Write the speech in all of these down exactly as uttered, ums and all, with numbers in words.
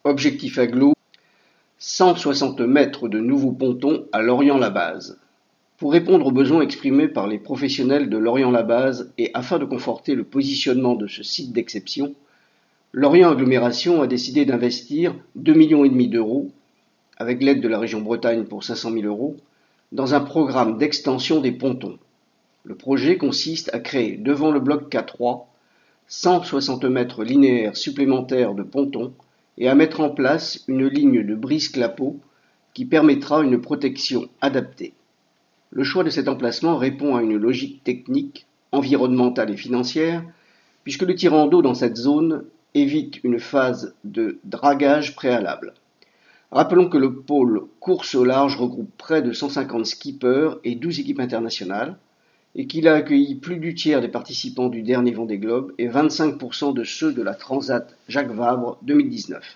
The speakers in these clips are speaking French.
Objectif agglo, cent soixante mètres de nouveaux pontons à Lorient-la-Base. Pour répondre aux besoins exprimés par les professionnels de Lorient-la-Base et afin de conforter le positionnement de ce site d'exception, Lorient Agglomération a décidé d'investir deux virgule cinq millions d'euros, avec l'aide de la région Bretagne pour cinq cent mille euros, dans un programme d'extension des pontons. Le projet consiste à créer devant le bloc K trois cent soixante mètres linéaires supplémentaires de pontons et à mettre en place une ligne de brise-clapot qui permettra une protection adaptée. Le choix de cet emplacement répond à une logique technique, environnementale et financière, puisque le tirant d'eau dans cette zone évite une phase de dragage préalable. Rappelons que le pôle course au large regroupe près de cent cinquante skippers et douze équipes internationales, et qu'il a accueilli plus du tiers des participants du dernier Vendée Globe et vingt-cinq pour cent de ceux de la Transat Jacques Vabre deux mille dix-neuf.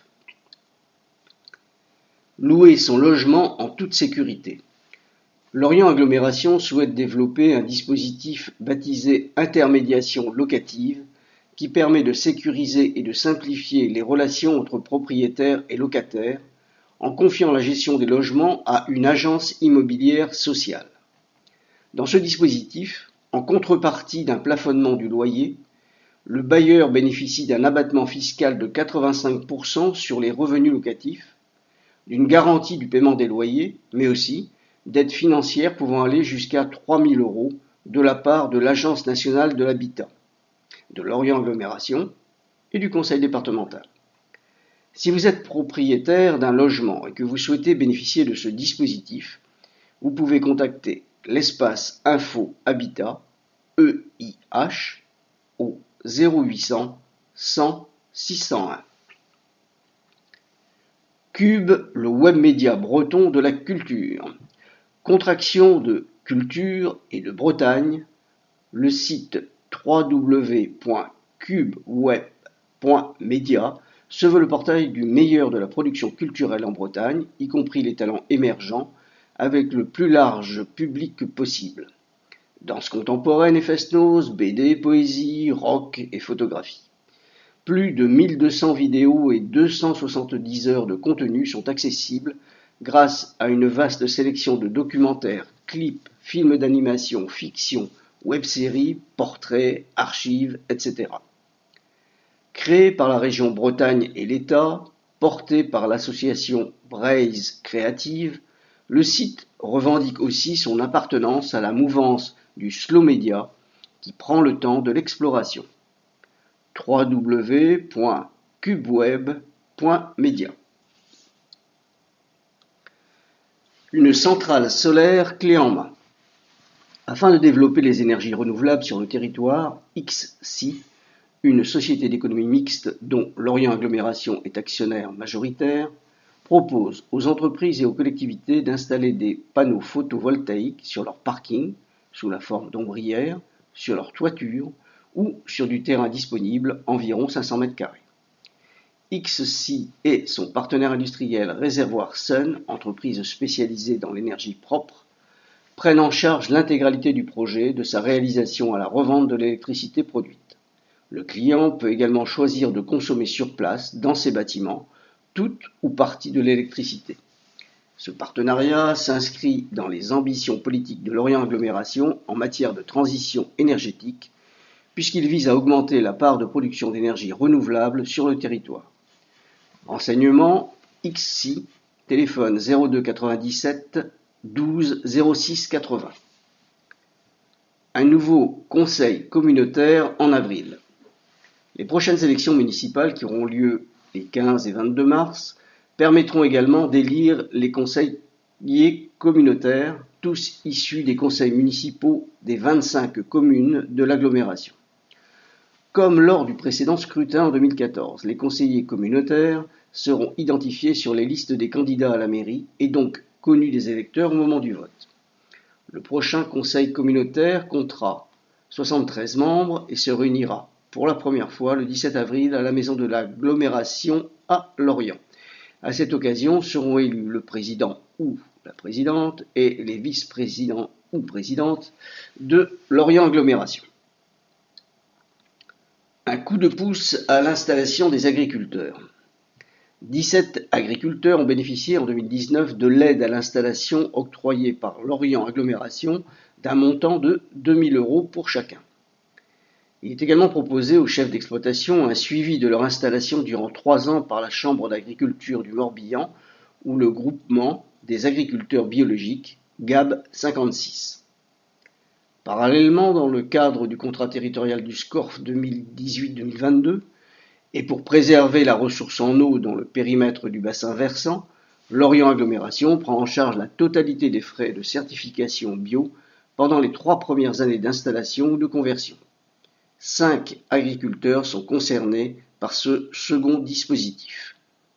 Louer son logement en toute sécurité. Lorient Agglomération souhaite développer un dispositif baptisé intermédiation locative qui permet de sécuriser et de simplifier les relations entre propriétaires et locataires en confiant la gestion des logements à une agence immobilière sociale. Dans ce dispositif, en contrepartie d'un plafonnement du loyer, le bailleur bénéficie d'un abattement fiscal de quatre-vingt-cinq pour cent sur les revenus locatifs, d'une garantie du paiement des loyers, mais aussi d'aides financières pouvant aller jusqu'à trois mille euros de la part de l'Agence nationale de l'habitat, de Lorient Agglomération et du conseil départemental. Si vous êtes propriétaire d'un logement et que vous souhaitez bénéficier de ce dispositif, vous pouvez contacter l'espace Info Habitat, E I H, au zéro huit cents cent six cent un. Cube, le webmédia breton de la culture. Contraction de culture et de Bretagne, le site w w w point cubeweb point media se veut le portail du meilleur de la production culturelle en Bretagne, y compris les talents émergents, avec le plus large public possible. Danse contemporaine et fest-noz, B D, poésie, rock et photographie. Plus de mille deux cents vidéos et deux cent soixante-dix heures de contenu sont accessibles grâce à une vaste sélection de documentaires, clips, films d'animation, fiction, web-séries, portraits, archives, et cetera. Créé par la région Bretagne et l'État, porté par l'association Braise Créative, le site revendique aussi son appartenance à la mouvance du slow media qui prend le temps de l'exploration. w w w point cubeweb point media. Une centrale solaire clé en main. Afin de développer les énergies renouvelables sur le territoire, X C I, une société d'économie mixte dont Lorient Agglomération est actionnaire majoritaire, propose aux entreprises et aux collectivités d'installer des panneaux photovoltaïques sur leur parking, sous la forme d'ombrières, sur leur toiture ou sur du terrain disponible, environ cinq cents mètres carrés. X C I et son partenaire industriel Réservoir Sun, entreprise spécialisée dans l'énergie propre, prennent en charge l'intégralité du projet, de sa réalisation à la revente de l'électricité produite. Le client peut également choisir de consommer sur place, dans ses bâtiments, toute ou partie de l'électricité. Ce partenariat s'inscrit dans les ambitions politiques de Lorient Agglomération en matière de transition énergétique, puisqu'il vise à augmenter la part de production d'énergie renouvelable sur le territoire. Renseignements X C I, téléphone zéro deux quatre-vingt-dix-sept douze zéro six quatre-vingts. Un nouveau conseil communautaire en avril. Les prochaines élections municipales qui auront lieu les quinze et vingt-deux mars permettront également d'élire les conseillers communautaires, tous issus des conseils municipaux des vingt-cinq communes de l'agglomération. Comme lors du précédent scrutin en deux mille quatorze, les conseillers communautaires seront identifiés sur les listes des candidats à la mairie et donc connus des électeurs au moment du vote. Le prochain conseil communautaire comptera soixante-treize membres et se réunira pour la première fois le dix-sept avril à la maison de l'agglomération à Lorient. À cette occasion seront élus le président ou la présidente et les vice-présidents ou présidentes de Lorient Agglomération. Un coup de pouce à l'installation des agriculteurs. dix-sept agriculteurs ont bénéficié en deux mille dix-neuf de l'aide à l'installation octroyée par Lorient Agglomération d'un montant de deux mille euros pour chacun. Il est également proposé aux chefs d'exploitation un suivi de leur installation durant trois ans par la Chambre d'agriculture du Morbihan ou le groupement des agriculteurs biologiques G A B cinquante-six. Parallèlement, dans le cadre du contrat territorial du SCORF deux mille dix-huit deux mille vingt-deux, et pour préserver la ressource en eau dans le périmètre du bassin versant, Lorient Agglomération prend en charge la totalité des frais de certification bio pendant les trois premières années d'installation ou de conversion. Cinq agriculteurs sont concernés par ce second dispositif.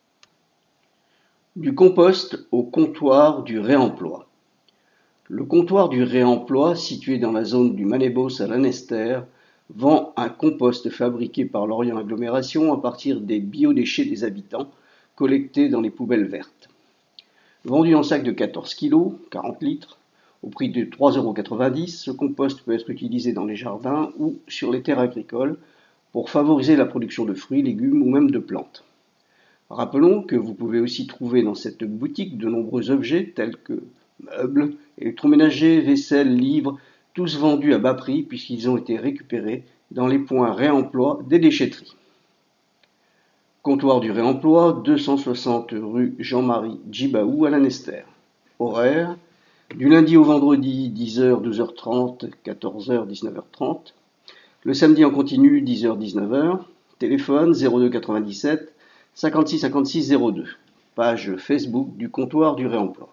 Du compost au comptoir du réemploi. Le comptoir du réemploi, situé dans la zone du Manébos à Lanester, vend un compost fabriqué par Lorient Agglomération à partir des biodéchets des habitants collectés dans les poubelles vertes. Vendu en sac de quatorze kilos, quarante litres, au prix de trois euros quatre-vingt-dix, ce compost peut être utilisé dans les jardins ou sur les terres agricoles pour favoriser la production de fruits, légumes ou même de plantes. Rappelons que vous pouvez aussi trouver dans cette boutique de nombreux objets tels que meubles, électroménagers, vaisselle, livres, tous vendus à bas prix puisqu'ils ont été récupérés dans les points réemploi des déchetteries. Comptoir du réemploi, deux cent soixante rue Jean-Marie Djibaou à Lanester. Horaire, du lundi au vendredi, dix heures douze heures trente, quatorze heures dix-neuf heures trente. Le samedi en continu, dix heures dix-neuf heures. Téléphone zéro deux quatre-vingt-dix-sept cinquante-six cinquante-six zéro deux. Page Facebook du comptoir du réemploi.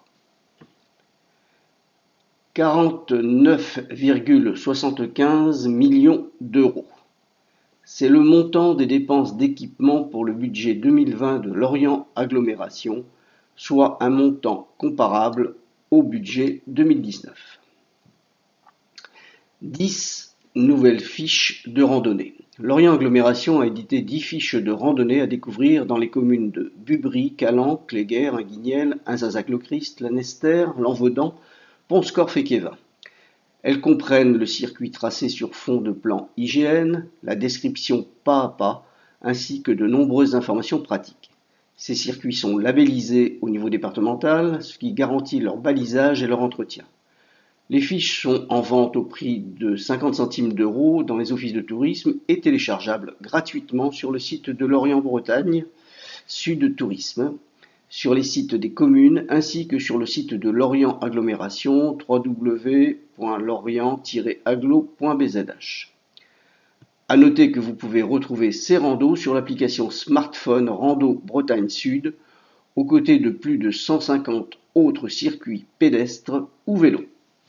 quarante-neuf virgule soixante-quinze millions d'euros. C'est le montant des dépenses d'équipement pour le budget deux mille vingt de Lorient Agglomération, soit un montant comparable au budget deux mille dix-neuf. dix nouvelles fiches de randonnée. Lorient Agglomération a édité dix fiches de randonnée à découvrir dans les communes de Bubry, Calan, Cléguer, Inguignel, Ainzazac-le-Christ, Lanester, Lanvaudan, Pont-Scorff et Kévin. Elles comprennent le circuit tracé sur fond de plan I G N, la description pas à pas, ainsi que de nombreuses informations pratiques. Ces circuits sont labellisés au niveau départemental, ce qui garantit leur balisage et leur entretien. Les fiches sont en vente au prix de cinquante centimes d'euros dans les offices de tourisme et téléchargeables gratuitement sur le site de Lorient-Bretagne, Sud Tourisme, sur les sites des communes ainsi que sur le site de Lorient Agglomération w w w point lorient tiret agglo point b z h. À noter que vous pouvez retrouver ces randos sur l'application smartphone Rando Bretagne Sud, aux côtés de plus de cent cinquante autres circuits pédestres ou vélos.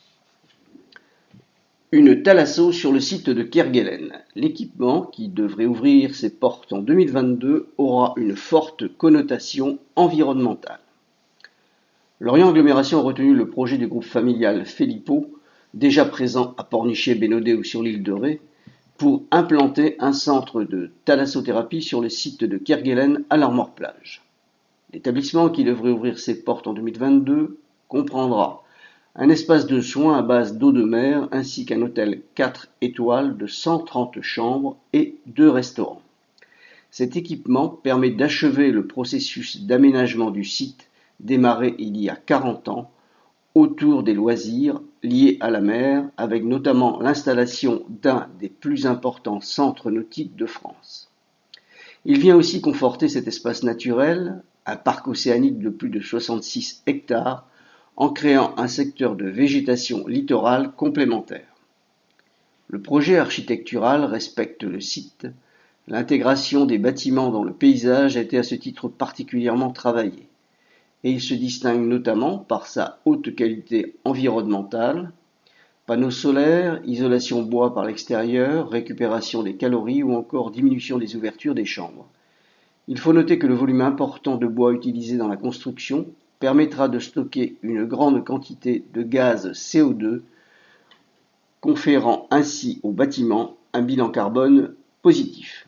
Une thalasso sur le site de Kerguelen. L'équipement, qui devrait ouvrir ses portes en deux mille vingt-deux, aura une forte connotation environnementale. Lorient Agglomération a retenu le projet du groupe familial Felipo, déjà présent à Pornichet, Bénodet ou sur l'île de Ré, pour implanter un centre de thalassothérapie sur le site de Kerguelen à l'Armor-Plage. L'établissement, qui devrait ouvrir ses portes en deux mille vingt-deux, comprendra un espace de soins à base d'eau de mer ainsi qu'un hôtel quatre étoiles de cent trente chambres et deux restaurants. Cet équipement permet d'achever le processus d'aménagement du site démarré il y a quarante ans autour des loisirs liés à la mer, avec notamment l'installation d'un des plus importants centres nautiques de France. Il vient aussi conforter cet espace naturel, un parc océanique de plus de soixante-six hectares, en créant un secteur de végétation littorale complémentaire. Le projet architectural respecte le site. L'intégration des bâtiments dans le paysage a été à ce titre particulièrement travaillée, et il se distingue notamment par sa haute qualité environnementale, panneaux solaires, isolation bois par l'extérieur, récupération des calories ou encore diminution des ouvertures des chambres. Il faut noter que le volume important de bois utilisé dans la construction permettra de stocker une grande quantité de gaz C O deux, conférant ainsi au bâtiment un bilan carbone positif.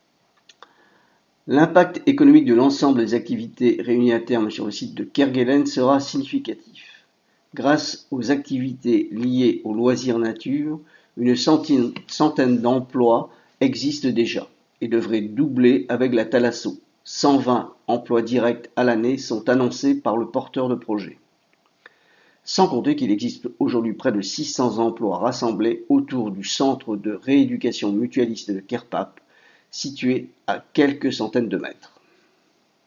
L'impact économique de l'ensemble des activités réunies à terme sur le site de Kerguelen sera significatif. Grâce aux activités liées aux loisirs nature, une centaine, centaine d'emplois existent déjà et devraient doubler avec la thalasso. cent vingt emplois directs à l'année sont annoncés par le porteur de projet. Sans compter qu'il existe aujourd'hui près de six cents emplois rassemblés autour du centre de rééducation mutualiste de Kerpap, situé à quelques centaines de mètres.